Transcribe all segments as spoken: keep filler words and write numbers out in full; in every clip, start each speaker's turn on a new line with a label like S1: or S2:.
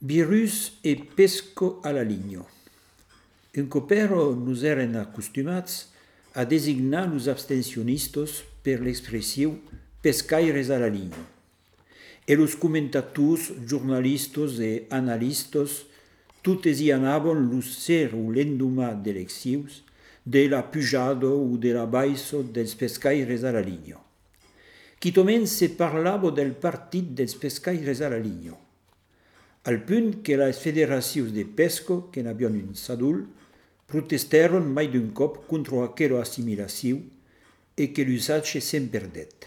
S1: Virus e pesco alla ligno. In copero nous eren acostumats a designar los abstencionistas per l'expressió pescaires a la ligno. E los comentators, jornalistas e analistas totes hi anaven los ser o l'endemà d'eleccions de la pujada o de la baixa dels pescaires a la ligno. Quitomen se parlava del partit dels pescaires a la ligno, al punt que les federacions de pesca, que n'havien un sadul, protestaron mai d'un cop contra aquella assimilació e que l'usatge se'n perdet.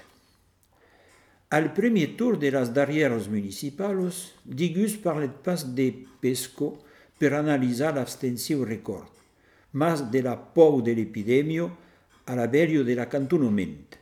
S1: Al primer tour de les darrieres municipals, Digus parlet pas de pesca per analitzar l'abstenció record, mas de la por de l'epidèmia a la veria de l'acantonament.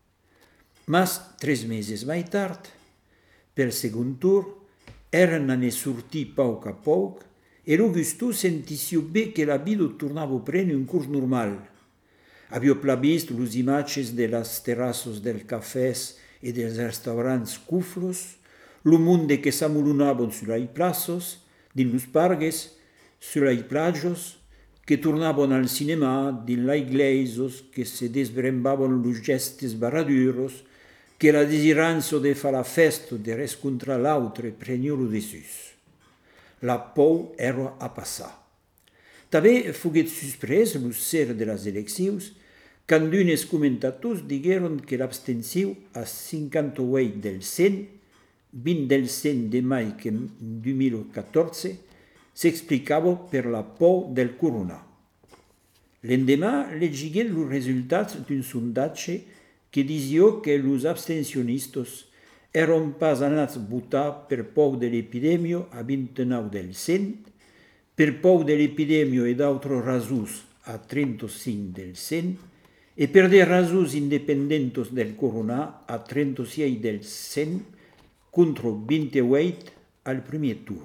S1: Mas tres mesos mai tard, per segon tour, eren a ne sortir pauc a pauc e l'Augusto sentissió bé que la vida tornava a prendre un curs normal. Havia pla vist les imatges de les terrasses dels cafès e dels restaurants cuflos, lo monde que s'amolonaven sur les places, dins los parques, sur les platges, que tornaven al cinema, dins les igleses, que se desbrembaven los gestes baraduros, que la desirança de fer la festa de res contra l'altre prenia lo dessus. La por era a passar. També foguet sorprès lo ser de les eleccions quand d'unes comentators digueren que l'abstenció a cinquanta-vuit del cent, vint del cent de mai que dos mil catorze, s'explicava per la por del corona. L'endemà legigué los resultats d'un sondatge que dizia que los abstencionistas eren pas anats votar per por de l'epidèmia a vint-i-nou del cent, per por de l'epidèmia e d'altres raons a trenta-cinc del cent, e per des raons independentes del corona a trenta-sis del cent contra vint-i-vuit al primer tour.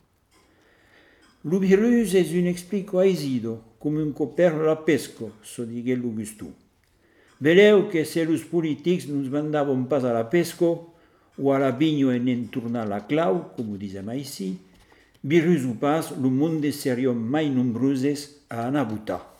S1: Lo virus és un explico aisido, com un coper la pesca, so digué l'Augusto. Veleu que se los polítics nos mandaven pas a la pesca o a la vigna en entornar la clau, com ho dizem així, virus o pas, lo monde seriam mai nombroses a anar a votar.